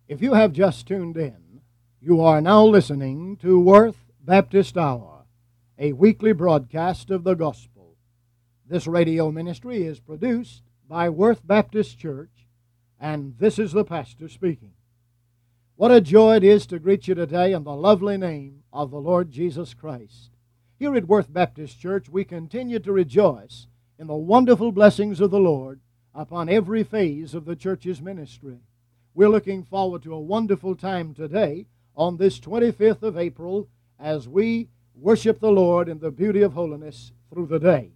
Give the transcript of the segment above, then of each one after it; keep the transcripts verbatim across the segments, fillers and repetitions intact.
If you have just tuned in, you are now listening to Worth Baptist Hour, a weekly broadcast of the gospel. This radio ministry is produced by Worth Baptist Church, and this is the pastor speaking. What a joy it is to greet you today in the lovely name of the Lord Jesus Christ. Here at Worth Baptist Church, we continue to rejoice in the wonderful blessings of the Lord upon every phase of the church's ministry. We're looking forward to a wonderful time today on this twenty-fifth of April as we worship the Lord in the beauty of holiness through the day.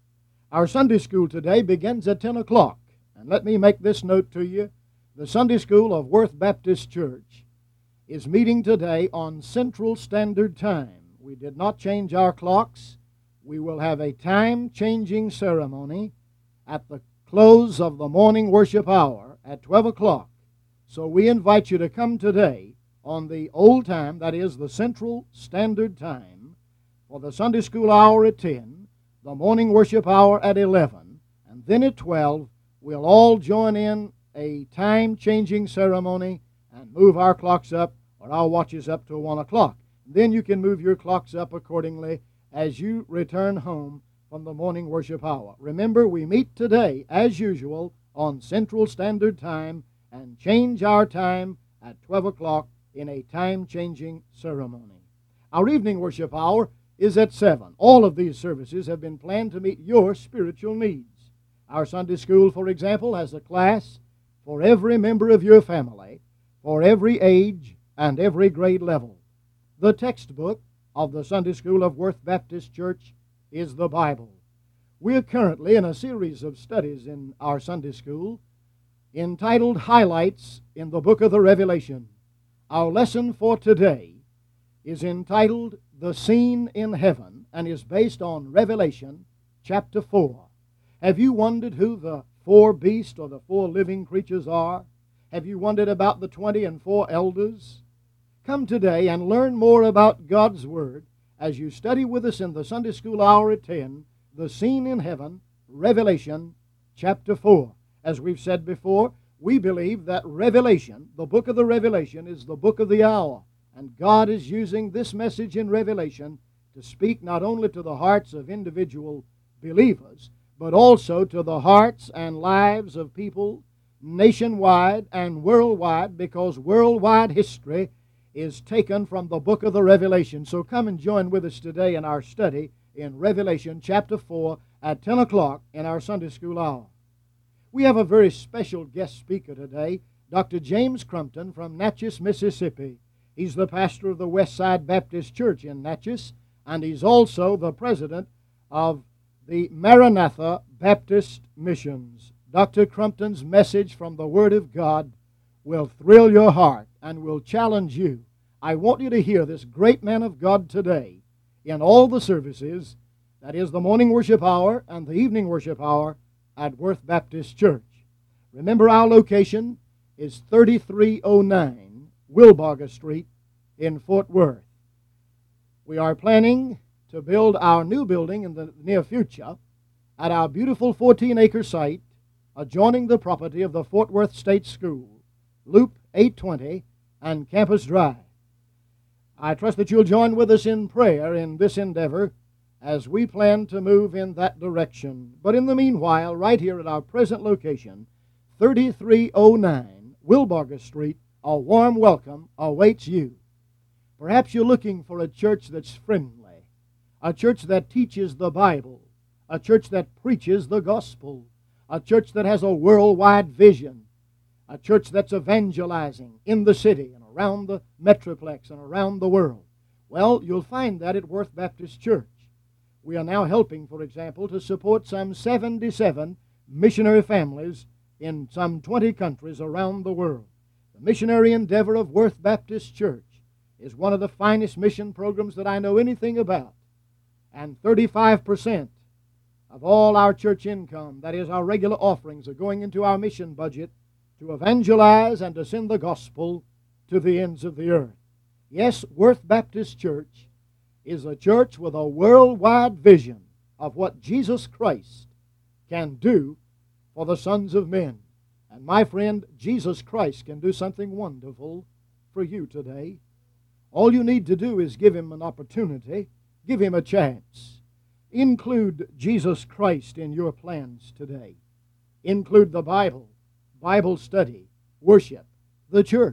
Our Sunday school today begins at ten o'clock. And let me make this note to you. The Sunday school of Worth Baptist Church is meeting today on Central Standard Time. We did not change our clocks. We will have a time-changing ceremony at the close of the morning worship hour at twelve o'clock. So we invite you to come today on the old time, that is the Central Standard Time, for the Sunday school hour at ten, the morning worship hour at eleven, and then at twelve, we'll all join in a time-changing ceremony and move our clocks up, or our watches up to one o'clock. Then you can move your clocks up accordingly as you return home from the morning worship hour. Remember, we meet today, as usual, on Central Standard Time and change our time at twelve o'clock in a time-changing ceremony. Our evening worship hour is at seven. All of these services have been planned to meet your spiritual needs. Our Sunday school, for example, has a class for every member of your family, for every age and every grade level. The textbook of the Sunday school of Worth Baptist Church is the Bible. We're currently in a series of studies in our Sunday school entitled Highlights in the Book of the Revelation. Our lesson for today is entitled The Scene in Heaven and is based on Revelation chapter four. Have you wondered who the four beasts or the four living creatures are? Have you wondered about the twenty and four elders? Come today and learn more about God's Word as you study with us in the Sunday school hour at ten, The Scene in Heaven, Revelation chapter four. As we've said before, we believe that Revelation, the book of the Revelation, is the book of the hour. And God is using this message in Revelation to speak not only to the hearts of individual believers, but also to the hearts and lives of people nationwide and worldwide, because worldwide history is taken from the book of the Revelation. So come and join with us today in our study in Revelation chapter four at ten o'clock in our Sunday school hour. We have a very special guest speaker today, Doctor James Crumpton from Natchez, Mississippi. He's the pastor of the Westside Baptist Church in Natchez, and he's also the president of the Maranatha Baptist Missions. Doctor Crumpton's message from the Word of God will thrill your heart and will challenge you. I want you to hear this great man of God today in all the services, that is the morning worship hour and the evening worship hour at Worth Baptist Church. Remember, our location is thirty-three oh nine Wilbarger Street in Fort Worth. We are planning to build our new building in the near future at our beautiful fourteen-acre site adjoining the property of the Fort Worth State School, Loop eight twenty and Campus Drive. I trust that you'll join with us in prayer in this endeavor as we plan to move in that direction. But in the meanwhile, right here at our present location, thirty-three oh nine Wilbarger Street, a warm welcome awaits you. Perhaps you're looking for a church that's friendly, a church that teaches the Bible, a church that preaches the gospel, a church that has a worldwide vision, a church that's evangelizing in the city and around the metroplex and around the world. Well, you'll find that at Worth Baptist Church. We are now helping, for example, to support some seventy-seven missionary families in some twenty countries around the world. The missionary endeavor of Worth Baptist Church is one of the finest mission programs that I know anything about. And thirty-five percent of all our church income, that is our regular offerings, are going into our mission budget to evangelize and to send the gospel to the ends of the earth. Yes, Worth Baptist Church is a church with a worldwide vision of what Jesus Christ can do for the sons of men. And my friend, Jesus Christ can do something wonderful for you today. All you need to do is give Him an opportunity, give Him a chance. Include Jesus Christ in your plans today. Include the Bible, Bible study, worship, the church.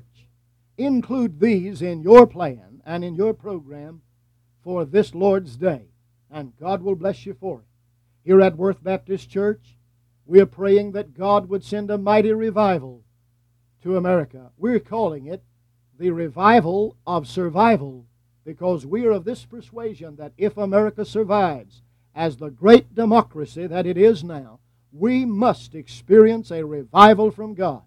Include these in your plan and in your program for this Lord's Day, and God will bless you for it. Here at Worth Baptist Church, we are praying that God would send a mighty revival to America. We're calling it the revival of survival, because we are of this persuasion that if America survives as the great democracy that it is now, we must experience a revival from God.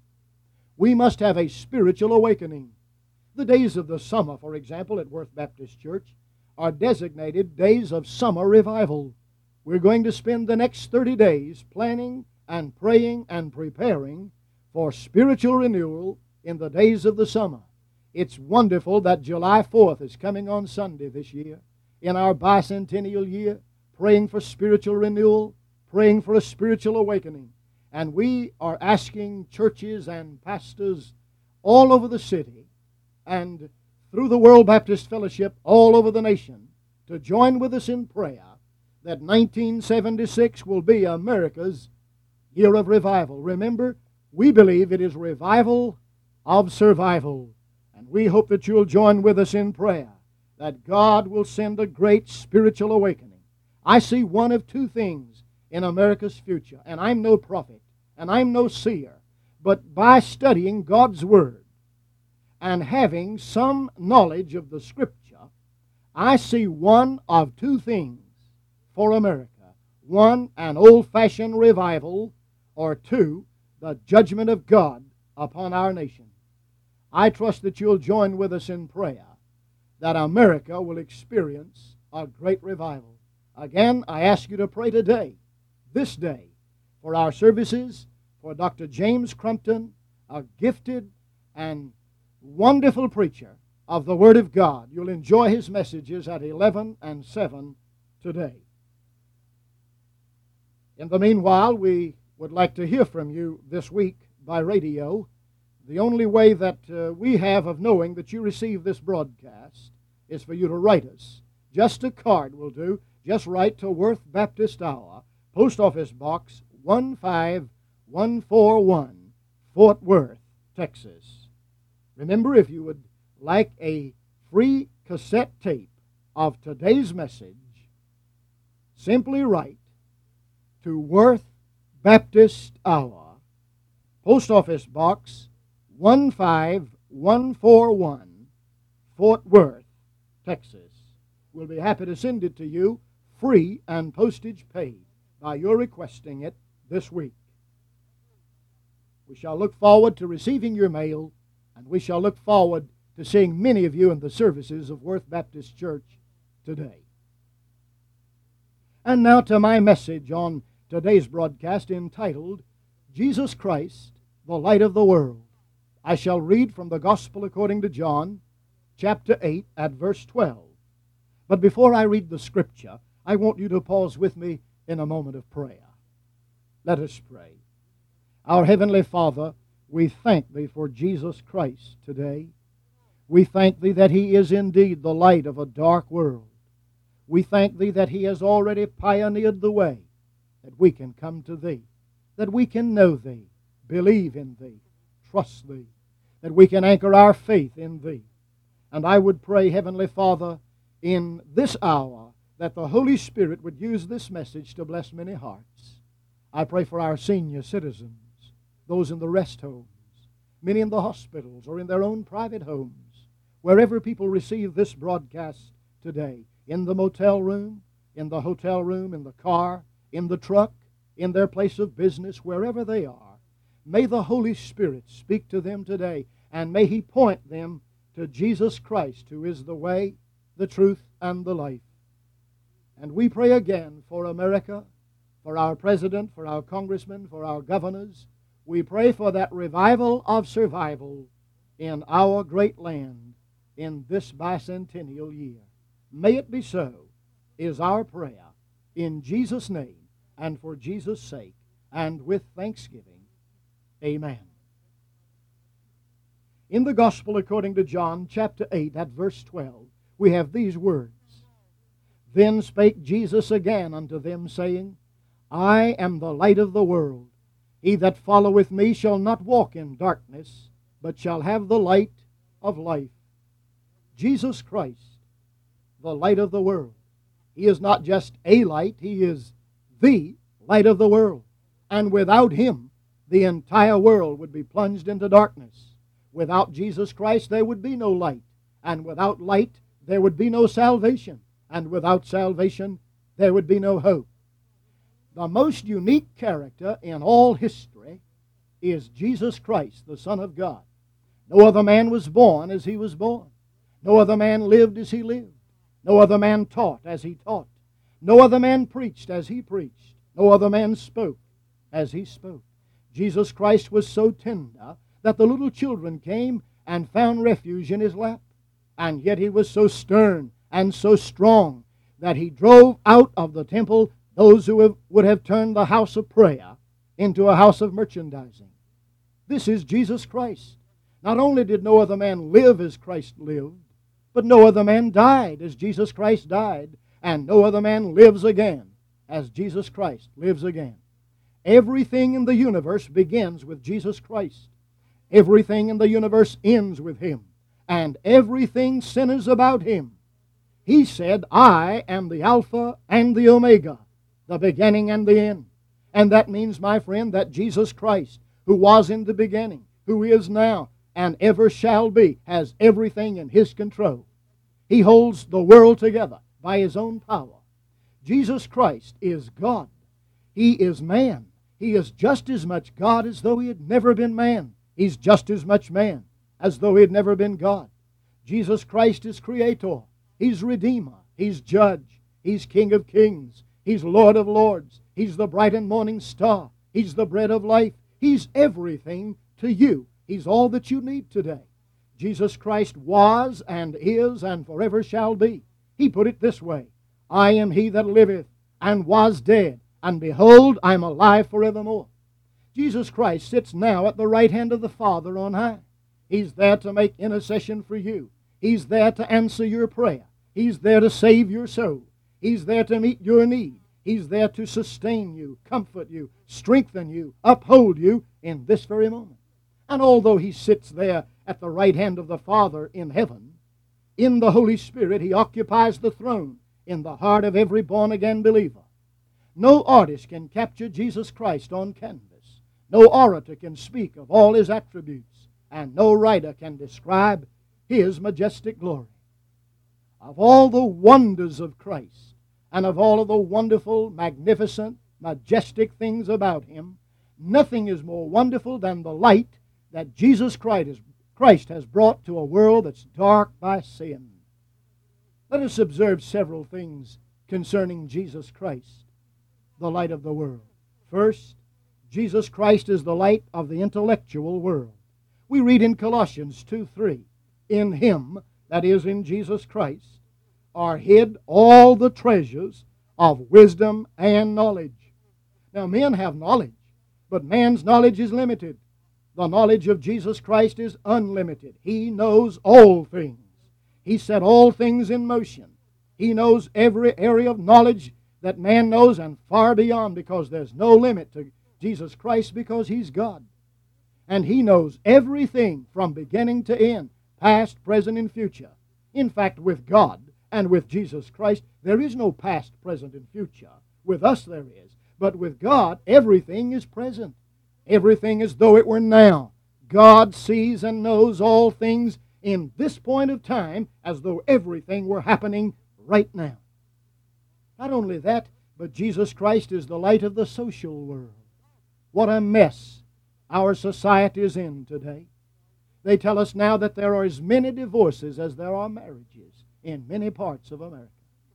We must have a spiritual awakening. The days of the summer, for example, at Worth Baptist Church, are designated days of summer revival. We're going to spend the next thirty days planning and praying and preparing for spiritual renewal in the days of the summer. It's wonderful that July fourth is coming on Sunday this year, in our bicentennial year, praying for spiritual renewal, praying for a spiritual awakening. And we are asking churches and pastors all over the city and through the World Baptist Fellowship all over the nation to join with us in prayer that nineteen seventy-six will be America's year of revival. Remember, we believe it is revival of survival. And we hope that you'll join with us in prayer that God will send a great spiritual awakening. I see one of two things in America's future, and I'm no prophet, and I'm no seer, but by studying God's Word and having some knowledge of the Scripture, I see one of two things for America. One, an old-fashioned revival, or two, the judgment of God upon our nation. I trust that you'll join with us in prayer that America will experience a great revival. Again, I ask you to pray today, this day, for our services, for Doctor James Crumpton, a gifted and wonderful preacher of the Word of God. You'll enjoy his messages at eleven and seven today. In the meanwhile, we would like to hear from you this week by radio. The only way that uh, we have of knowing that you receive this broadcast is for you to write us. Just a card will do. Just write to Worth Baptist Hour, Post Office Box one five one four one, Fort Worth, Texas. Remember, if you would like a free cassette tape of today's message, simply write to Worth Baptist Hour, Post Office Box one five one four one, Fort Worth, Texas. We'll be happy to send it to you free and postage paid by your requesting it this week. We shall look forward to receiving your mail, and we shall look forward to seeing many of you in the services of Worth Baptist Church today. And now to my message on today's broadcast entitled, Jesus Christ, the Light of the World. I shall read from the Gospel according to John, chapter eight, at verse twelve. But before I read the Scripture, I want you to pause with me in a moment of prayer. Let us pray. Our Heavenly Father, we thank Thee for Jesus Christ today. We thank Thee that He is indeed the light of a dark world. We thank Thee that He has already pioneered the way that we can come to Thee, that we can know Thee, believe in Thee, trust Thee, that we can anchor our faith in Thee. And I would pray, Heavenly Father, in this hour, that the Holy Spirit would use this message to bless many hearts. I pray for our senior citizens, those in the rest homes, many in the hospitals or in their own private homes, wherever people receive this broadcast today, in the motel room, in the hotel room, in the car, in the truck, in their place of business, wherever they are. May the Holy Spirit speak to them today, and may He point them to Jesus Christ, who is the way, the truth, and the life. And we pray again for America, for our president, for our congressmen, for our governors. We pray for that revival of survival in our great land in this bicentennial year. May it be so, is our prayer, in Jesus' name and for Jesus' sake, and with thanksgiving. Amen. In the Gospel according to John, chapter eight, at verse twelve, we have these words. Then spake Jesus again unto them, saying, I am the light of the world. He that followeth me shall not walk in darkness, but shall have the light of life. Jesus Christ, the light of the world. He is not just a light, He is the light of the world. And without Him, the entire world would be plunged into darkness. Without Jesus Christ, there would be no light. And without light, there would be no salvation. And without salvation, there would be no hope. The most unique character in all history is Jesus Christ, the Son of God. No other man was born as He was born. No other man lived as He lived. No other man taught as He taught. No other man preached as He preached. No other man spoke as He spoke. Jesus Christ was so tender that the little children came and found refuge in His lap. And yet He was so stern and so strong that He drove out of the temple those who have, would have turned the house of prayer into a house of merchandising. This is Jesus Christ. Not only did no other man live as Christ lived, but no other man died as Jesus Christ died, and no other man lives again as Jesus Christ lives again. Everything in the universe begins with Jesus Christ. Everything in the universe ends with Him, and everything centers about Him. He said, I am the Alpha and the Omega, the beginning and the end. And that means, my friend, that Jesus Christ, who was in the beginning, who is now, and ever shall be, has everything in His control. He holds the world together by His own power. Jesus Christ is God. He is man. He is just as much God as though He had never been man. He's just as much man as though He had never been God. Jesus Christ is Creator. He's Redeemer. He's Judge. He's King of Kings. He's Lord of Lords. He's the bright and morning star. He's the bread of life. He's everything to you. He's all that you need today. Jesus Christ was and is and forever shall be. He put it this way, I am He that liveth and was dead, and behold, I am alive forevermore. Jesus Christ sits now at the right hand of the Father on high. He's there to make intercession for you. He's there to answer your prayer. He's there to save your soul. He's there to meet your need. He's there to sustain you, comfort you, strengthen you, uphold you in this very moment. And although He sits there at the right hand of the Father in heaven, in the Holy Spirit He occupies the throne in the heart of every born-again believer. No artist can capture Jesus Christ on canvas. No orator can speak of all His attributes. And no writer can describe His majestic glory. Of all the wonders of Christ, and of all of the wonderful, magnificent, majestic things about Him, nothing is more wonderful than the light that Jesus Christ has brought to a world that's dark by sin. Let us observe several things concerning Jesus Christ, the light of the world. First, Jesus Christ is the light of the intellectual world. We read in Colossians two three, in Him, that is in Jesus Christ, are hid all the treasures of wisdom and knowledge. Now men have knowledge, but man's knowledge is limited. The knowledge of Jesus Christ is unlimited. He knows all things. He set all things in motion. He knows every area of knowledge that man knows and far beyond, because there's no limit to Jesus Christ, because He's God. And He knows everything from beginning to end, past, present, and future. In fact, with God and with Jesus Christ, there is no past, present, and future. With us there is. But with God, everything is present. Everything as though it were now. God sees and knows all things in this point of time as though everything were happening right now. Not only that, but Jesus Christ is the light of the social world. What a mess our society is in today. They tell us now that there are as many divorces as there are marriages in many parts of America.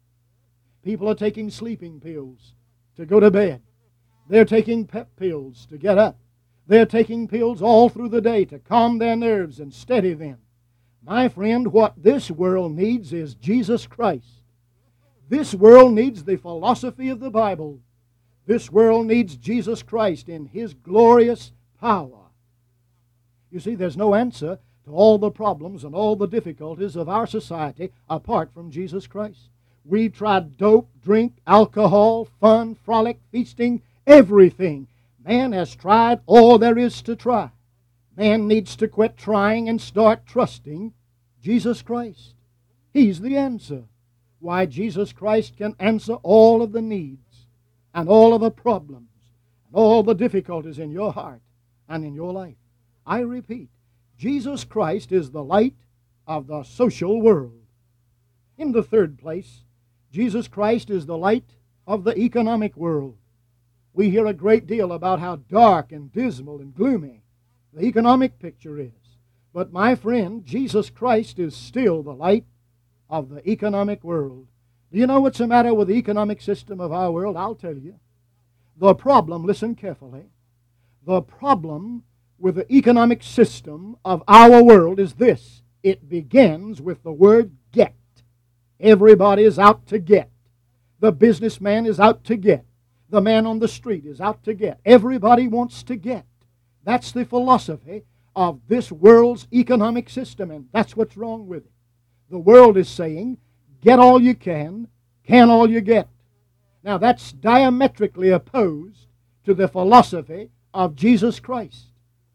People are taking sleeping pills to go to bed. They're taking pep pills to get up. They're taking pills all through the day to calm their nerves and steady them. My friend, what this world needs is Jesus Christ. This world needs the philosophy of the Bible. This world needs Jesus Christ in His glorious power. You see, there's no answer to all the problems and all the difficulties of our society apart from Jesus Christ. We've tried dope, drink, alcohol, fun, frolic, feasting, everything. Man has tried all there is to try. Man needs to quit trying and start trusting Jesus Christ. He's the answer. Why, Jesus Christ can answer all of the needs and all of the problems and all the difficulties in your heart and in your life. I repeat, Jesus Christ is the light of the social world. In the third place, Jesus Christ is the light of the economic world. We hear a great deal about how dark and dismal and gloomy the economic picture is. But my friend, Jesus Christ is still the light of the economic world. Do you know what's the matter with the economic system of our world? I'll tell you. The problem, listen carefully, the problem with the economic system of our world is this. It begins with the word get. Everybody is out to get. The businessman is out to get. The man on the street is out to get. Everybody wants to get. That's the philosophy of this world's economic system, and that's what's wrong with it. The world is saying, get all you can, can all you get. Now that's diametrically opposed to the philosophy of Jesus Christ.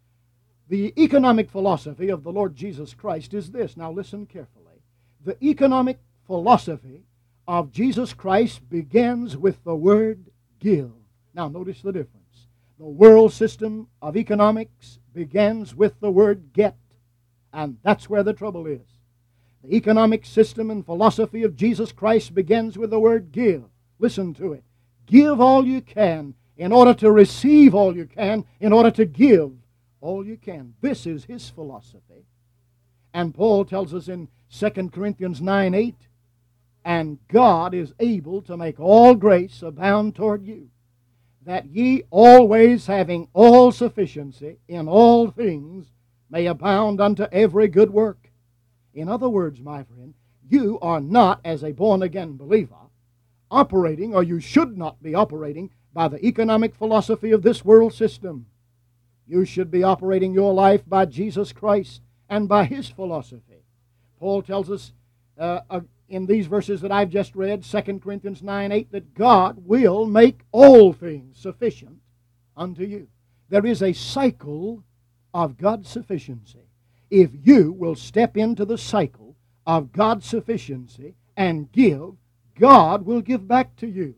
The economic philosophy of the Lord Jesus Christ is this. Now listen carefully. The economic philosophy of Jesus Christ begins with the word give. Now notice the difference. The world system of economics begins with the word get, and that's where the trouble is. The economic system and philosophy of Jesus Christ begins with the word give. Listen to it. Give all you can in order to receive all you can, in order to give all you can. This is his philosophy. And Paul tells us in Second Corinthians nine eight, and God is able to make all grace abound toward you, that ye always having all sufficiency in all things may abound unto every good work. In other words, my friend, you are not, as a born-again believer, operating, or you should not be operating, by the economic philosophy of this world system. You should be operating your life by Jesus Christ and by his philosophy. Paul tells us uh, uh, in these verses that I've just read, Second Corinthians nine eight, that God will make all things sufficient unto you. There is a cycle of God's sufficiency. If you will step into the cycle of God's sufficiency and give, God will give back to you.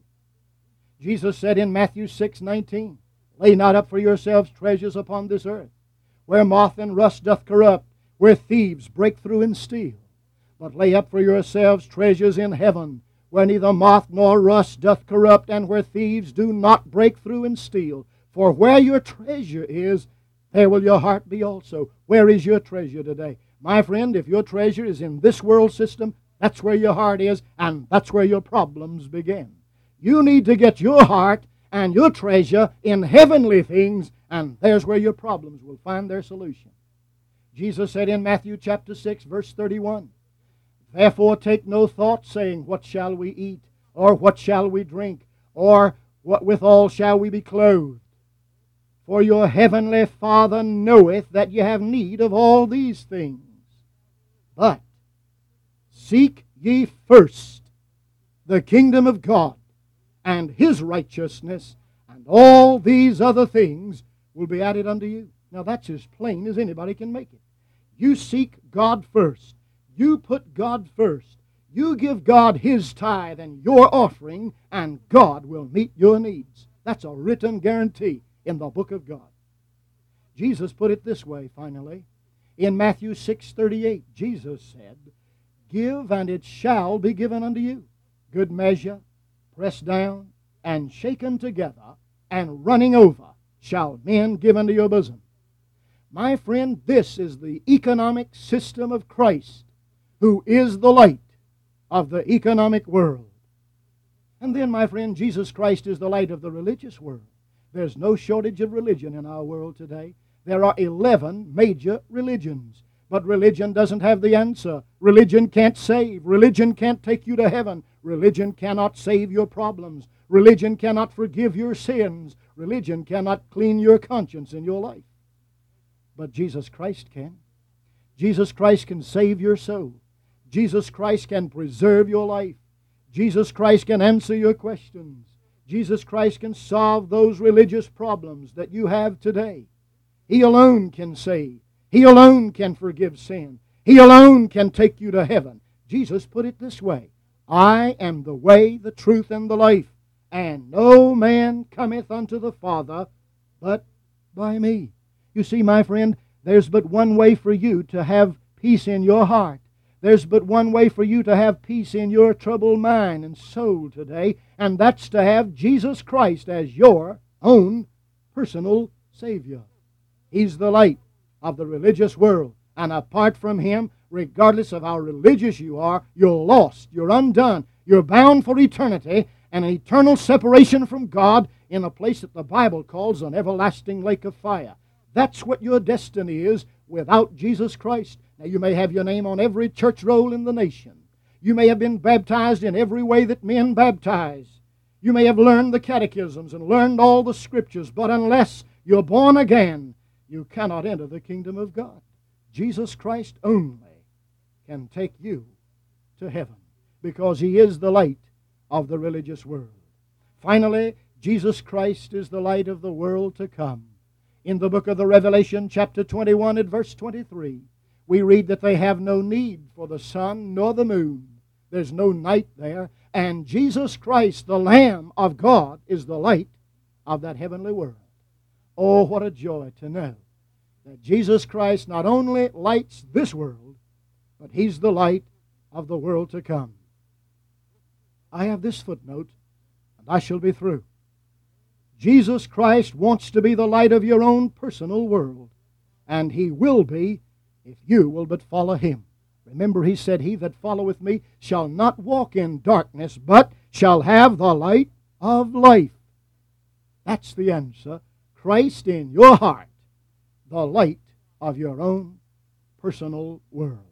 Jesus said in Matthew six nineteen, lay not up for yourselves treasures upon this earth, where moth and rust doth corrupt, where thieves break through and steal. But lay up for yourselves treasures in heaven, where neither moth nor rust doth corrupt, and where thieves do not break through and steal. For where your treasure is, there will your heart be also. Where is your treasure today? My friend, if your treasure is in this world system, that's where your heart is, and that's where your problems begin. You need to get your heart and your treasure in heavenly things, and there's where your problems will find their solution. Jesus said in Matthew chapter six, verse thirty-one, therefore take no thought, saying, what shall we eat? Or what shall we drink? Or what withal shall we be clothed? For your heavenly Father knoweth that ye have need of all these things. But seek ye first the kingdom of God and his righteousness, and all these other things will be added unto you. Now that's as plain as anybody can make it. You seek God first. You put God first. You give God his tithe and your offering, and God will meet your needs. That's a written guarantee in the book of God. Jesus put it this way, finally. In Matthew six thirty-eight, Jesus said, give, and it shall be given unto you. Good measure, pressed down, and shaken together, and running over, shall men give unto your bosom. My friend, this is the economic system of Christ, who is the light of the economic world. And then, my friend, Jesus Christ is the light of the religious world. There's no shortage of religion in our world today. There are eleven major religions. But religion doesn't have the answer. Religion can't save. Religion can't take you to heaven. Religion cannot save your problems. Religion cannot forgive your sins. Religion cannot clean your conscience in your life. But Jesus Christ can. Jesus Christ can save your soul. Jesus Christ can preserve your life. Jesus Christ can answer your questions. Jesus Christ can solve those religious problems that you have today. He alone can save. He alone can forgive sin. He alone can take you to heaven. Jesus put it this way: I am the way, the truth, and the life, and no man cometh unto the Father but by me. You see, my friend, there's but one way for you to have peace in your heart. There's but one way for you to have peace in your troubled mind and soul today, and that's to have Jesus Christ as your own personal Savior. He's the light of the religious world, and apart from Him, regardless of how religious you are, you're lost, you're undone, you're bound for eternity and an eternal separation from God in a place that the Bible calls an everlasting lake of fire. That's what your destiny is without Jesus Christ. Now, you may have your name on every church roll in the nation. You may have been baptized in every way that men baptize. You may have learned the catechisms and learned all the scriptures, but unless you're born again, you cannot enter the kingdom of God. Jesus Christ only can take you to heaven, because He is the light of the religious world. Finally, Jesus Christ is the light of the world to come. In the book of the Revelation, chapter twenty-one, at verse twenty-three, we read that they have no need for the sun nor the moon. There's no night there. And Jesus Christ, the Lamb of God, is the light of that heavenly world. Oh, what a joy to know that Jesus Christ not only lights this world, but He's the light of the world to come. I have this footnote, and I shall be through. Jesus Christ wants to be the light of your own personal world, and He will be if you will but follow Him. Remember, He said, He that followeth me shall not walk in darkness, but shall have the light of life. That's the answer. Christ in your heart, the light of your own personal world.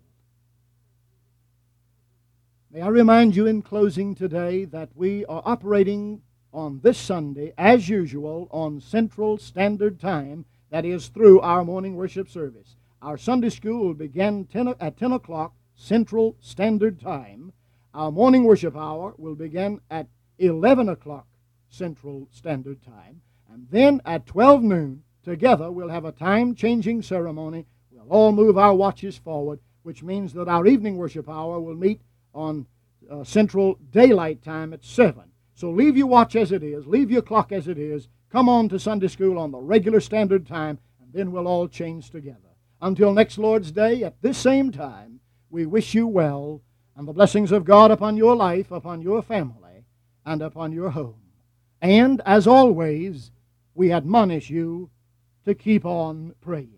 May I remind you in closing today that we are operating on this Sunday, as usual, on Central Standard Time, that is through our morning worship service. Our Sunday school will begin ten, at ten o'clock Central Standard Time. Our morning worship hour will begin at eleven o'clock Central Standard Time. And then at twelve noon, together we'll have a time-changing ceremony. We'll all move our watches forward, which means that our evening worship hour will meet on uh, Central Daylight Time at seven. So leave your watch as it is, leave your clock as it is, come on to Sunday school on the regular standard time, and then we'll all change together. Until next Lord's Day, at this same time, we wish you well, and the blessings of God upon your life, upon your family, and upon your home. And, as always, we admonish you to keep on praying.